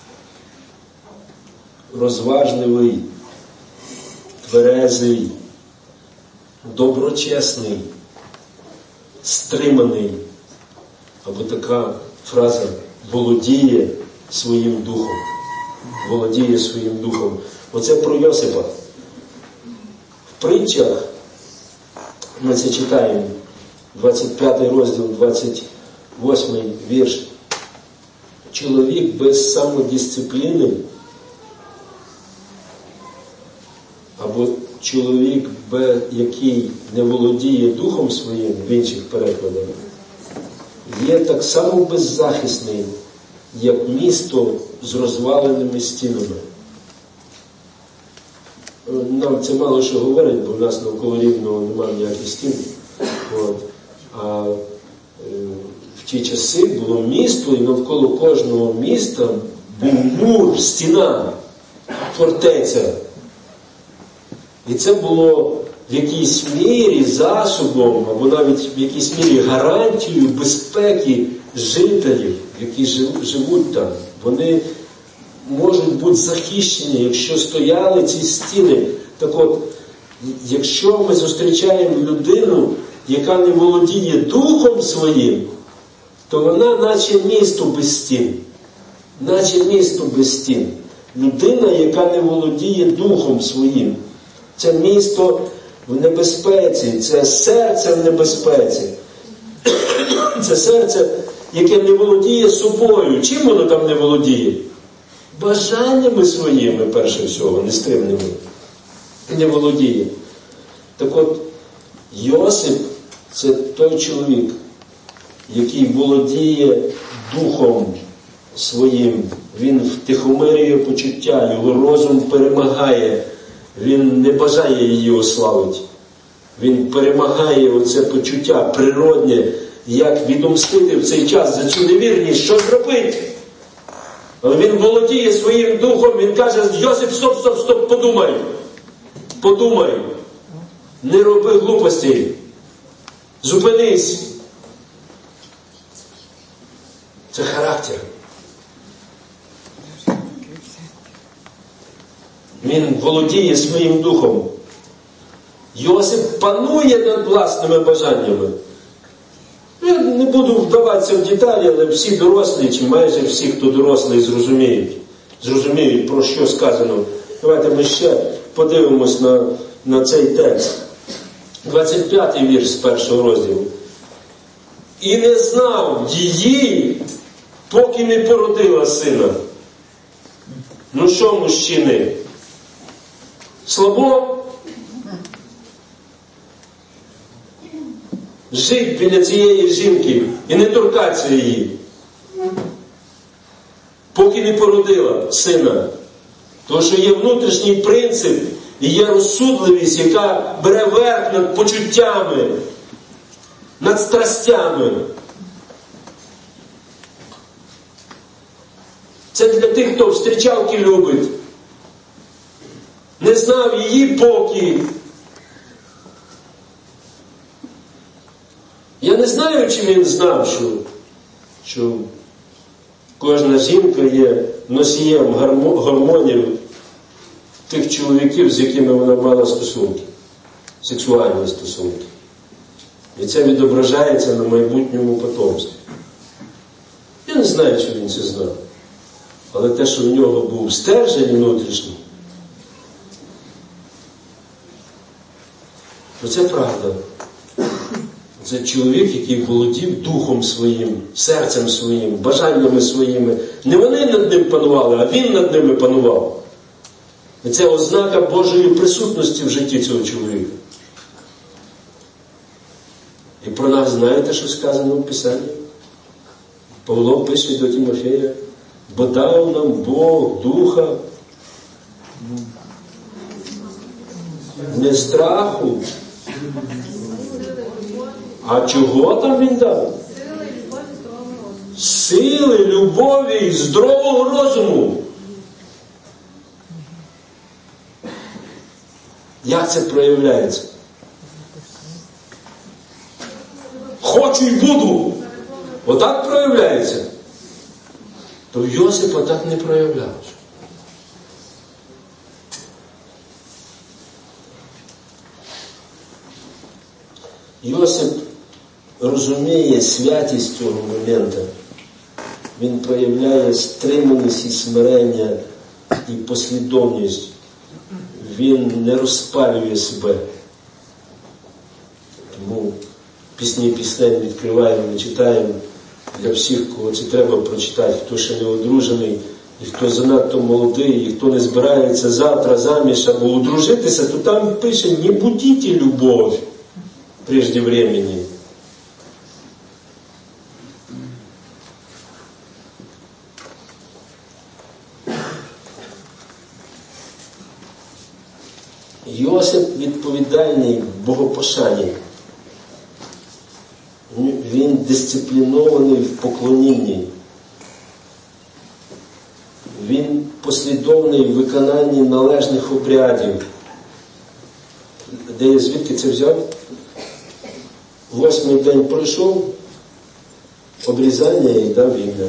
розважливий, тверезий, доброчесний, стриманий. Або така фраза «володіє своїм духом». Володіє своїм духом. Оце про Йосипа. В притчах ми це читаємо, 25 розділ, 28 вірш. Чоловік без самодисципліни або чоловік, який не володіє духом своїм, в інших перекладах, є так само беззахисний, як місто з розваленими стінами. Нам це мало що говорить, бо в нас навколо Рівного немає ніяких стін. А в ті часи було місто, і навколо кожного міста був мур, стіна, фортеця. І це було в якійсь мірі засобом, або навіть в якійсь мірі гарантією безпеки жителів, які живуть там. Вони можуть бути захищені, якщо стояли ці стіни. Так от, якщо ми зустрічаємо людину, яка не володіє духом своїм, то вона наче місто без стін. Наче місто без стін. Людина, яка не володіє духом своїм. Це місто в небезпеці, це серце в небезпеці. Це серце, яке не володіє собою. Чим воно там не володіє? Бажаннями своїми, перше всього, нестримними. Не володіє. Так от, Йосип – це той чоловік, який володіє духом своїм. Він втихомирює почуття, його розум перемагає. Він не бажає її ославити. Він перемагає оце почуття природне, як відомстити в цей час за цю невірність, що зробити. Але він володіє своїм духом, він каже: Йосип, стоп, подумай. Не роби глупостей. Зупинись. Це характер. Він володіє своїм духом. Йосип панує над власними бажаннями. Я не буду вдаватися в деталі, але всі дорослі, чи майже всі, хто дорослий, зрозуміють, про що сказано. Давайте ми ще подивимось на цей текст. 25-й вірш з першого розділу. І не знав її, поки не породила сина. Ну що, мужчини? Слабо? Жить біля цієї жінки і не торкатися її. Поки не породила сина. Тому що є внутрішній принцип і є розсудливість, яка бере верх над почуттями, над страстями. Це для тих, хто встрічалки любить. Не знав її поки. Я не знаю, чи він знав, що кожна жінка є носієм гормонів тих чоловіків, з якими вона мала стосунки, сексуальні стосунки. І це відображається на майбутньому потомстві. Я не знаю, чи він це знав. Але те, що в нього був стержень внутрішній, то це правда. Це чоловік, який володів духом своїм, серцем своїм, бажаннями своїми. Не вони над ним панували, а він над ними панував. І це ознака Божої присутності в житті цього чоловіка. І про нас знаєте, що сказано в Писанні? Павло пише до Тимофея: бо дав нам Бог духа не страху. А чого там він дав? Сили, любові і здорового розуму. Як це проявляється? Хочу і буду. Отак проявляється. То в Йосипа так не проявлялося. Йосип розуміє святість цього моменту. Він проявляє стриманість і смирення і послідовність. Він не розпалює себе. Тому пісні пісень відкриваємо і читаємо для всіх, кого це треба прочитати, хто ще не одружений, і хто занадто молодий, і хто не збирається завтра заміж або одружитися, то там пише: не будите любовь прежде времени. Йосип відповідальний в богопошанні. Він дисциплінований в поклонінні. Він послідовний в виконанні належних обрядів. Де я звідки це взяв? 8-й день пройшов, обрізання і дав ім'я.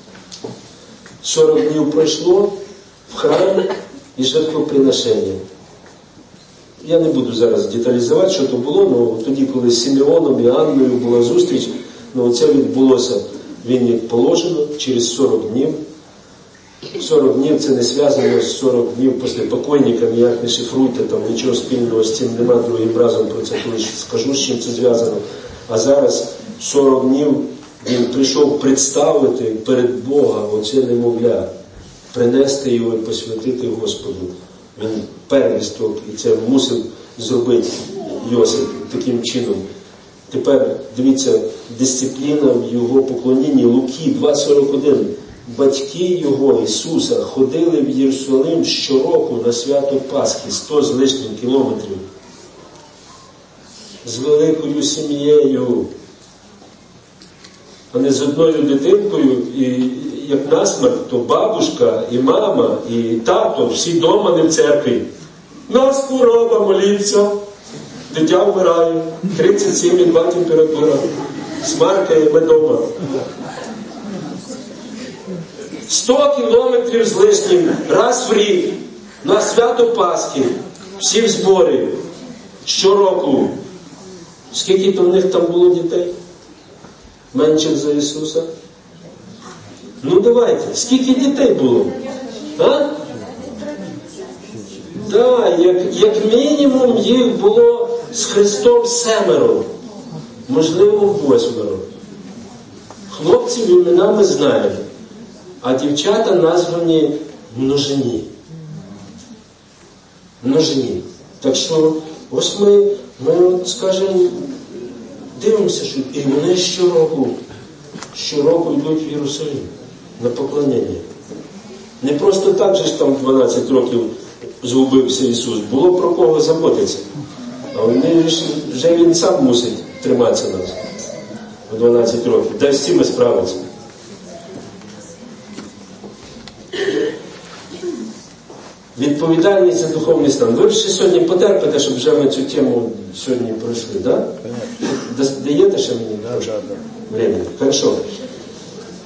40 днів пройшло в храм і жертвоприношення. Я не буду зараз деталізувати, що то було, але тоді, коли з Симеоном і Анною була зустріч, це відбулося, він як положено, через 40 днів. 40 днів це не зв'язано з 40 днів після покойника, ніяк не шифруйте, там нічого спільного з цим нема, другим разом про це колись скажу, з чим це зв'язано. А зараз 40 днів він прийшов представити перед Бога оце немовля, принести його і посвятити Господу. Він первісток, і це мусив зробити Йосип таким чином. Тепер, дивіться, дисципліна в його поклонінні. Луки 2:41. Батьки його, Ісуса, ходили в Єрусалим щороку на свято Пасхи, 100 з лишнім кілометрів. З великою сім'єю, а не з одною дитинкою, і як насмерть, то бабушка, і мама, і тато, всі дома, не в церкві. Нас хвороба, моліться, дитя вмирає, 37,2 температура, смаркає, ми дома. 100 кілометрів з лишнім, раз в рік, на свято Пасхи, всі в зборі, щороку. Скільки то в них там було дітей? Менших за Ісуса? Давайте, скільки дітей було? Так, як мінімум їх було з Христом 7, можливо 8. Хлопців імена ми знаємо, а дівчата названі множині. Множині. Так що ось ми скажемо, дивимося, що і вони щороку йдуть в Єрусалим на поклонення. Не просто так же ж там 12 років згубився Ісус. Було про кого заботитися. А вони вже Він сам мусить триматися нас в 12 років. Дай з цим справитися. Відповідальність за духовний стан. Ви ще сьогодні потерпите, щоб вже ми цю тему сьогодні пройшли, так? Да? Даєте ще мені? Времени. Хорошо.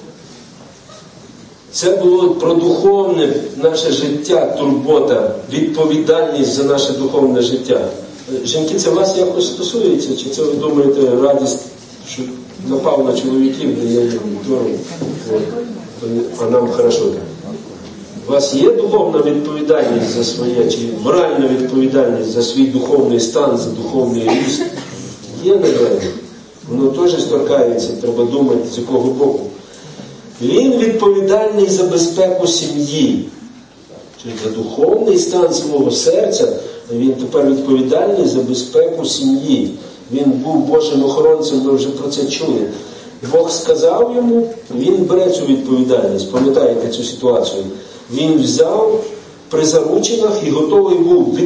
Це було про духовне наше життя, турбота, відповідальність за наше духовне життя. Жінки, це вас якось стосується? Чи це ви думаєте радість, що напав на чоловіків, де я їм дорогу, а нам хорошо? У вас є духовна відповідальність за своє, чи моральна відповідальність за свій духовний стан, за духовний ріст? Є, напевно. Воно теж торкається, треба думати, з якого боку. Він відповідальний за безпеку сім'ї. За духовний стан свого серця, він тепер відповідальний за безпеку сім'ї. Він був Божим охоронцем, ми вже про це чули. Бог сказав йому, він бере цю відповідальність. Пам'ятаєте цю ситуацію? Він взяв при заручинах і готовий був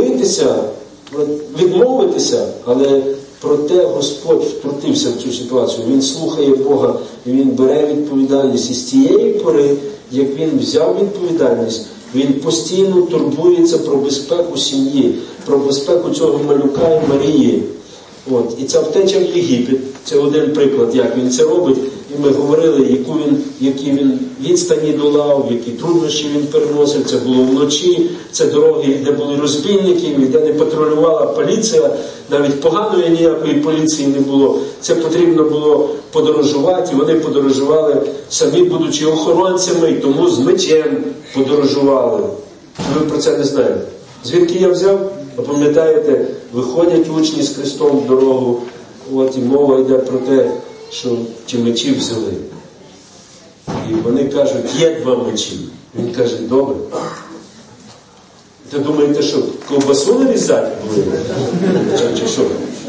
відмовитися, але проте Господь втрутився в цю ситуацію. Він слухає Бога, і він бере відповідальність. І з тієї пори, як він взяв відповідальність, він постійно турбується про безпеку сім'ї, про безпеку цього малюка і Марії. І ця втеча в Єгипет, це один приклад, як він це робить. І ми говорили, які він відстані долав, які труднощі він переносив. Це було вночі, це дороги, де були розбійники, де не патрулювала поліція, навіть поганої ніякої поліції не було. Це потрібно було подорожувати, і вони подорожували самі, будучи охоронцями, і тому з мечем подорожували. Ви про це не знаєте. Звідки я взяв? Ви пам'ятаєте, виходять учні з Христом в дорогу, і мова йде про те, що ті мечі взяли. І вони кажуть, є 2 мечі. Він каже, добре. Ви думаєте, що ковбасу нарізати були? Чи що?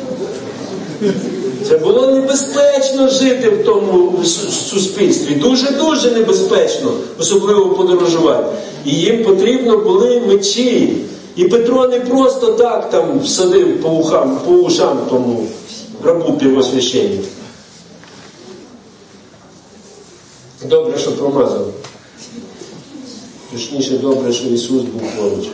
Це було небезпечно жити в тому суспільстві. Дуже-дуже небезпечно, особливо подорожувати. І їм потрібно були мечі. І Петро не просто так там всадив по ушам тому рабу первосвященнику. Добре, що промазав. Точніше, добре, що Ісус був поруч.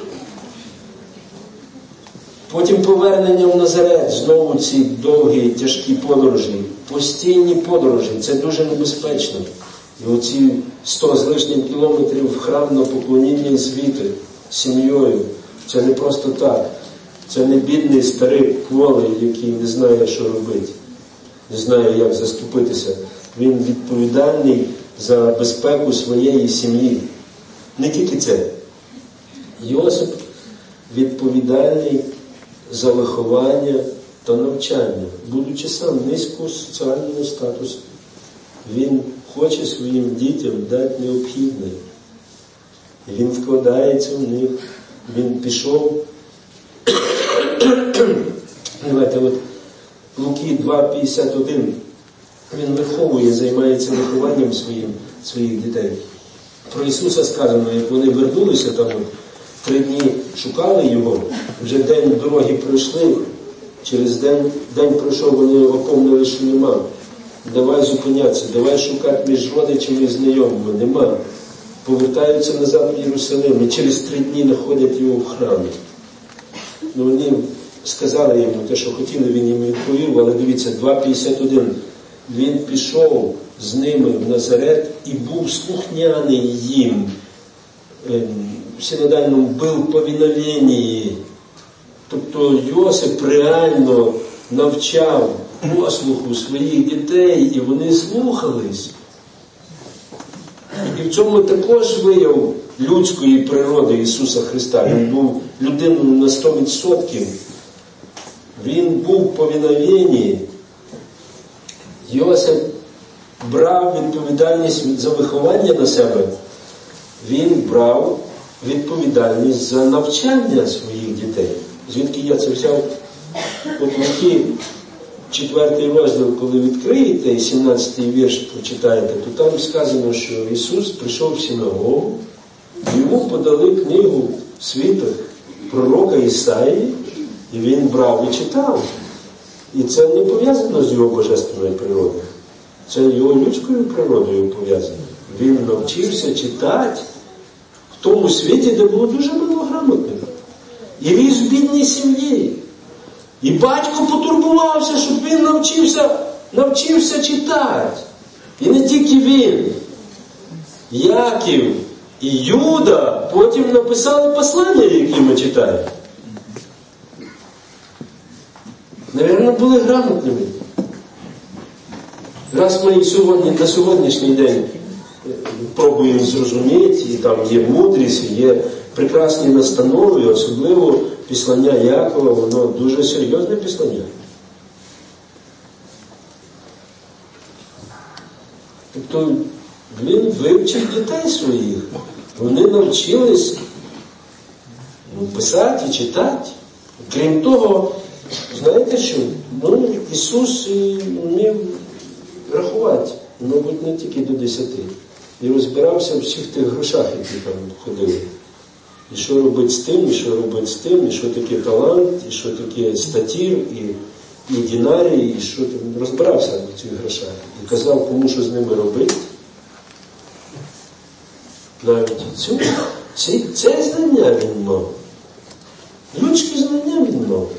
Потім повернення в Назарет, знову ці довгі, тяжкі подорожі, постійні подорожі, це дуже небезпечно. І оці 100 з лишнім кілометрів в храм на поклоніння і звіти з сім'єю, це не просто так. Це не бідний старий кволий, який не знає, що робити, не знає, як заступитися. Він відповідальний за безпеку своєї сім'ї. Не тільки це. Йосип відповідальний за виховання та навчання, будучи сам низького соціального статусу. Він хоче своїм дітям дати необхідне. І він вкладається в них. Він пішов. Знаєте, Луки 2:51. Він виховує, займається вихованням своїх дітей. Про Ісуса сказано, як вони вернулися там, 3 дні шукали Його, вже день дороги пройшли, через день пройшов, вони опомнили, що нема. Давай зупинятися, давай шукати між родичами і знайомими, нема. Повертаються назад в Єрусалим і через 3 дні знаходять Його в храмі. Вони сказали йому те, що хотіли, він їм відповів, але дивіться, 2:51. Він пішов з ними в Назарет і був слухняний їм. В синодальному «был повиновенії». Тобто Йосип реально навчав послуху своїх дітей, і вони слухались. І в цьому також вияв людської природи Ісуса Христа. Він був людиною на 100%. Він був повиновенії. Йосип брав відповідальність за виховання на себе. Він брав відповідальність за навчання своїх дітей. Звідки я це взяв? От Луки, 4 розділ, коли відкриєте, і 17 вірш прочитаєте, то там сказано, що Ісус прийшов в синагогу, йому подали книгу світок пророка Ісаї, і він брав і читав. І це не пов'язано з його божественною природою. Це його людською природою пов'язано. Він навчився читати в тому світі, де було дуже мало грамотних. І ріс в бідній сім'ї. І батько потурбувався, щоб він навчився читати. І не тільки він. Яків і Юда потім написали послання, які ми читаємо. Навірно, були грамотними. Раз ми сьогодні, на сьогоднішній день пробуємо зрозуміти, і там є мудрість, і є прекрасні настанови, особливо післання Якова, воно дуже серйозне післання. Тобто він вивчив дітей своїх. Вони навчились писати і читати. Крім того, знаєте що? Ісус вмів рахувати, мабуть, не тільки до 10. І розбирався в всіх тих грошах, які там ходили. І що робити з тим, і що робити з тим, і що таке талант, і що таке статір, і дінарій, і що там. Розбирався в цих грошах. І казав, кому що з ними робити. Навіть це знання він мав. Людські знання він мав.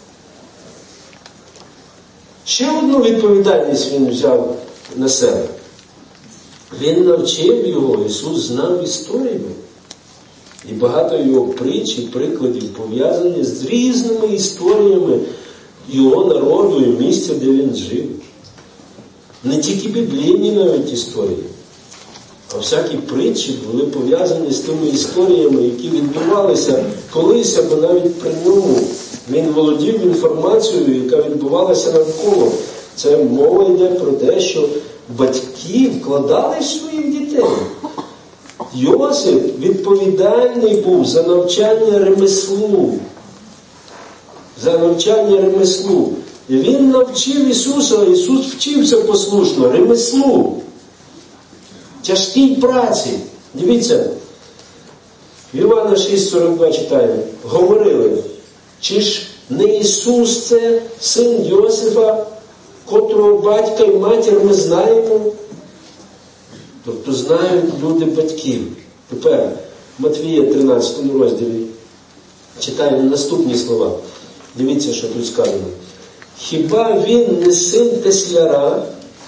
Ще одну відповідальність він взяв на себе. Він навчив його, Ісус знав історію. І багато його притч і прикладів пов'язані з різними історіями його народу і місця, де він жив. Не тільки біблійні навіть історії, а всякі притчі були пов'язані з тими історіями, які відбувалися колись, або навіть при ньому. Він володів інформацією, яка відбувалася навколо. Це мова йде про те, що батьки вкладали в своїх дітей. Йосип відповідальний був за навчання ремеслу. За навчання ремеслу. І він навчив Ісуса, а Ісус вчився послушно ремеслу. Тяжкій праці. Дивіться, в Івана 6,42 читаємо. Говорили, чи ж не Ісус це син Йосифа, котрого батька і матір ми знаємо? Тобто знають люди батьків. Тепер Матвія 13 розділі читаємо наступні слова. Дивіться, що тут сказано. Хіба він не син тесляра?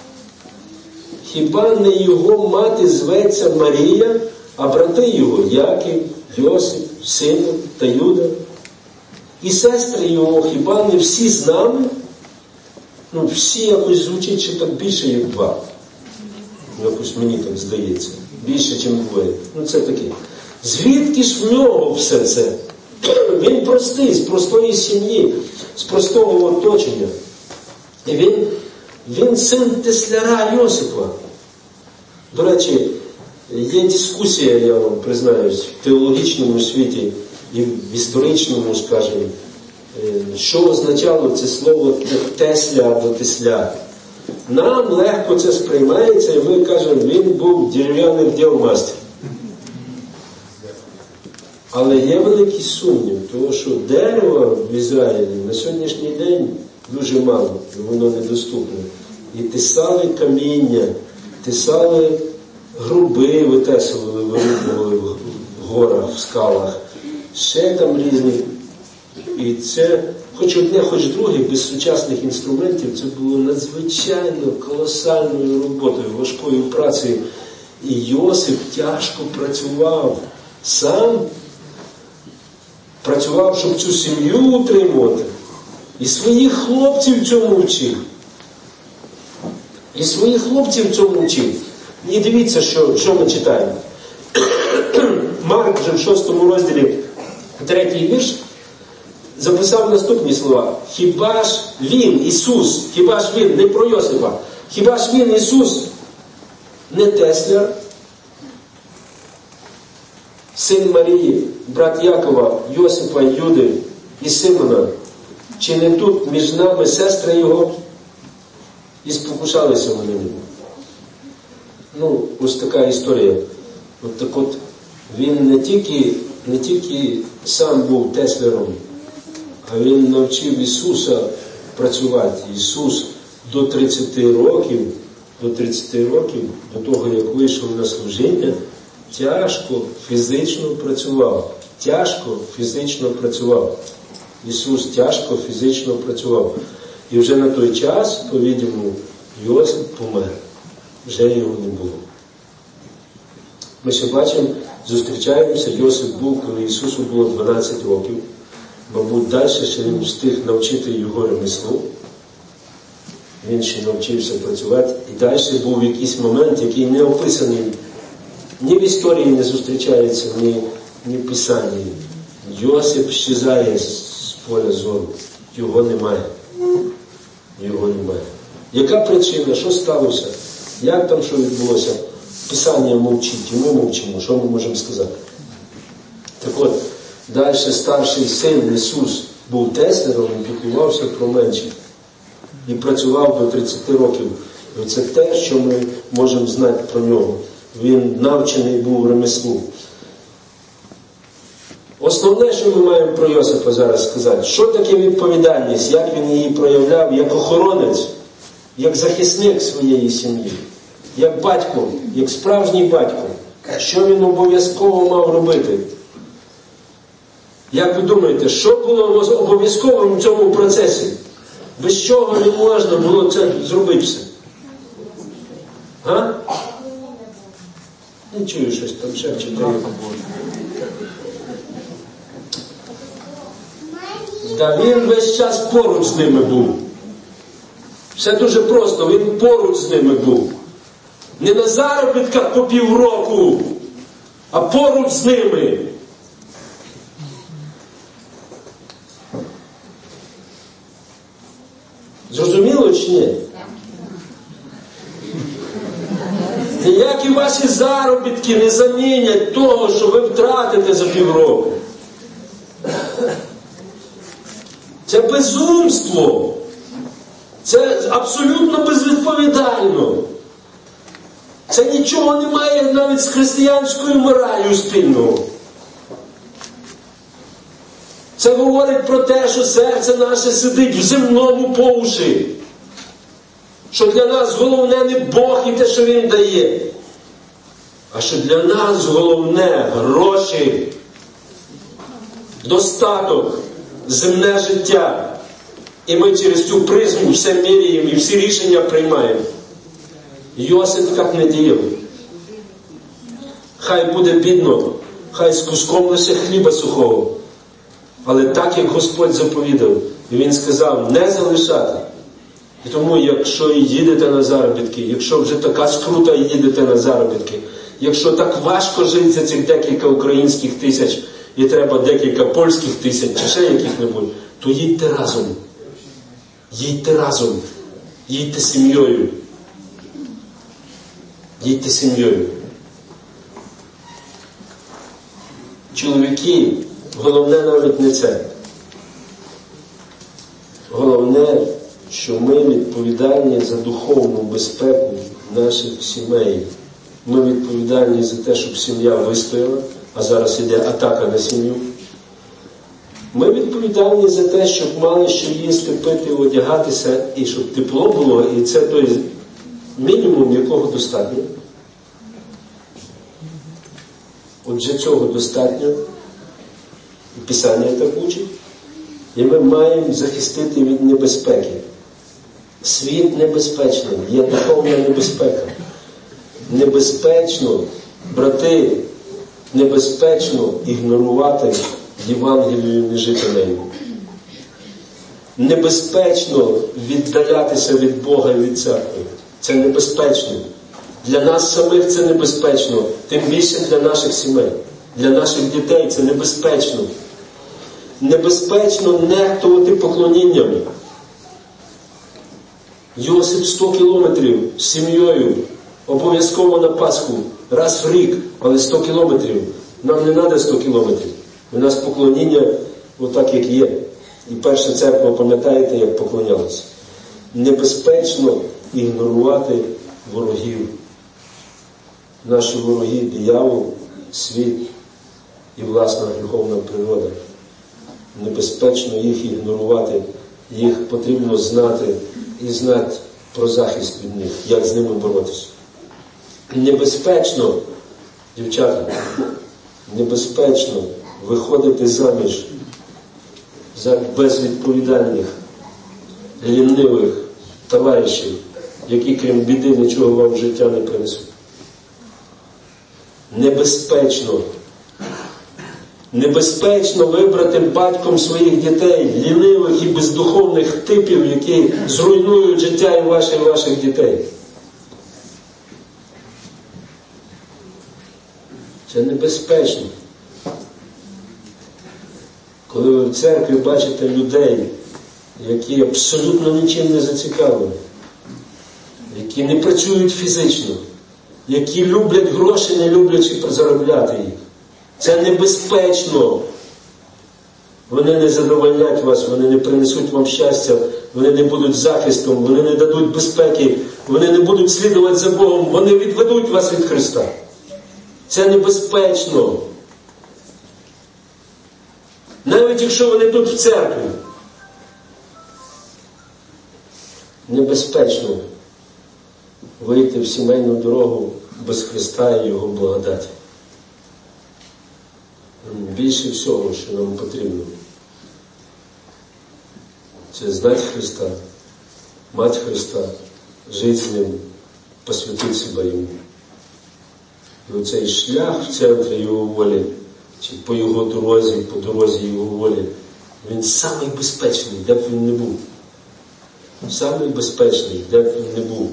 Хіба не його мати зветься Марія, а брати його Яків, Йосип, Симон та Юда? І сестри його хіба не всі з нами? Всі якось звучить, чи так більше, як 2. Якось мені так здається. Більше, ніж 2. Це таке. Звідки ж в нього все це? Він простий, з простої сім'ї, з простого оточення. І він син тесляра Йосипа. До речі, є дискусія, я вам признаюсь, в теологічному світі і в історичному, скажімо, що означало це слово Тесля або Тесля. Нам легко це сприймається, і ми кажемо, він був дерев'яним ділмастер. Але є великий сумнів, тому що дерева в Ізраїлі на сьогоднішній день дуже мало, воно недоступне. І тесали каміння, тесали груби, витесували, вирубували в горах, в скалах. Ще там різні. І це, хоч одне, хоч друге, без сучасних інструментів, це було надзвичайно колосальною роботою, важкою працею. І Йосип тяжко працював. Сам працював, щоб цю сім'ю утримувати. І своїх хлопців цьому вчив. І своїх хлопців цьому вчив. І дивіться, що ми читаємо. Марк вже в 6 розділі, 3 вірш, записав наступні слова. Хіба ж він, Ісус, хіба ж він, не про Йосипа, хіба ж він, Ісус, не тесляр, син Марії, брат Якова, Йосипа, Юди і Симона, чи не тут між нами сестри його? І спокушалися вони ним. Ось така історія. От він не тільки сам був теслером, а він навчив Ісуса працювати. Ісус до 30 років, до того, як вийшов на служіння, тяжко фізично працював. Ісус тяжко фізично працював. І вже на той час, по-видимому, Йосип помер. Вже його не було. Ми ще бачимо, зустрічаємося, Йосип був, коли Ісусу було 12 років. Мабуть, далі ще він встиг навчити його ремеслу. Він ще навчився працювати. І далі був якийсь момент, який не описаний. Ні в історії не зустрічається, ні в Писанні. Йосип щезає з поля зору. Його немає. Його немає. Яка причина? Що сталося? Як там що відбулося? Писання мовчить, і ми мовчимо. Що ми можемо сказати? Так от, далі старший син Ісус був теслером і піклувався про менших. І працював до 30 років. І це те, що ми можемо знати про нього. Він навчений був ремеслу. Основне, що ми маємо про Йосипа зараз сказати, що таке відповідальність, як він її проявляв, як охоронець, як захисник своєї сім'ї, як батько, як справжній батько. Що він обов'язково мав робити? Як ви думаєте, що було обов'язковим в цьому процесі? Без чого не можна було це зробити все? А? Не чую щось там шепчете. Та він весь час поруч з ними був. Все дуже просто, він поруч з ними був. Не на заробітках по півроку, а поруч з ними. Зрозуміло чи ні? Ніякі ваші заробітки не замінять того, що ви втратите за півроку. Це безумство. Це абсолютно безвідповідально. Це нічого не має навіть з християнською моралью спільного. Це говорить про те, що серце наше сидить в земному по уші. Що для нас головне не Бог і те, що Він дає. А що для нас головне гроші, достаток, земне життя. І ми через цю призму все міряємо і всі рішення приймаємо. Йосип так не діяв. Хай буде бідно, хай з куском лише хліба сухого. Але так, як Господь заповідав, і Він сказав, не залишати. І тому, якщо їдете на заробітки, якщо вже така скрута і їдете на заробітки, якщо так важко жити за цих декілька українських тисяч, і треба декілька польських тисяч, чи ще яких-небудь, то їдьте разом. Їдьте разом. Їдьте сім'єю. Їдьте сім'єю. Чоловіки, головне навіть не це. Головне, що ми відповідальні за духовну безпеку наших сімей. Ми відповідальні за те, щоб сім'я вистояла, а зараз іде атака на сім'ю. Ми відповідальні за те, щоб мали що їсти, пити, одягатися, і щоб тепло було, і це той мінімум, якого достатньо. Отже, цього достатньо. І Писання так учить. І ми маємо захистити від небезпеки. Світ небезпечний, є духовна небезпека. Небезпечно, брати, небезпечно ігнорувати Євангелію і не жити нею. Небезпечно віддалятися від Бога і від церкви. Це небезпечно. Для нас самих це небезпечно, тим більше для наших сімей. Для наших дітей це небезпечно. Небезпечно нехтувати поклонінням. Йосип 100 кілометрів з сім'єю, обов'язково на Пасху, раз в рік, але 100 кілометрів. Нам не треба 100 кілометрів. У нас поклоніння отак, як є. І перша церква, пам'ятаєте, як поклонялася. Небезпечно ігнорувати ворогів. Наші вороги – диявол, світ і власна гріховна природа. Небезпечно їх ігнорувати. Їх потрібно знати і знати про захист від них, як з ними боротися. Небезпечно, дівчата, небезпечно виходити заміж за безвідповідальних, лінивих товаришів, які крім біди нічого вам в життя не принесуть. небезпечно. Небезпечно вибрати батьком своїх дітей, лінивих і бездуховних типів, які зруйнують життя і ваших дітей. Це небезпечно. Коли ви в церкві бачите людей, які абсолютно нічим не зацікавлені, які не працюють фізично, які люблять гроші, не люблячи заробляти їх. Це небезпечно. Вони не задовольнять вас, вони не принесуть вам щастя, вони не будуть захистом, вони не дадуть безпеки, вони не будуть слідувати за Богом, вони відведуть вас від Христа. Це небезпечно. Навіть якщо вони тут в церкві. Небезпечно вийти в сімейну дорогу без Христа і Його благодаті. Більше всього, що нам потрібно, це знати Христа, мати Христа, жити з Ним, посвятити себе Йому. І оцей шлях в центрі Його волі, чи по Його дорозі, по дорозі Його волі, він самий безпечний, де б він не був. Самий безпечний, де б він не був.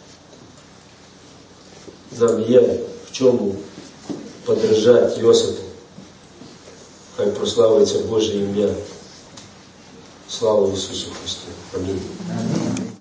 Нам є в чому подражати Йосипу. Хай прославиться Боже ім'я. Слава Ісусу Христу. Амінь.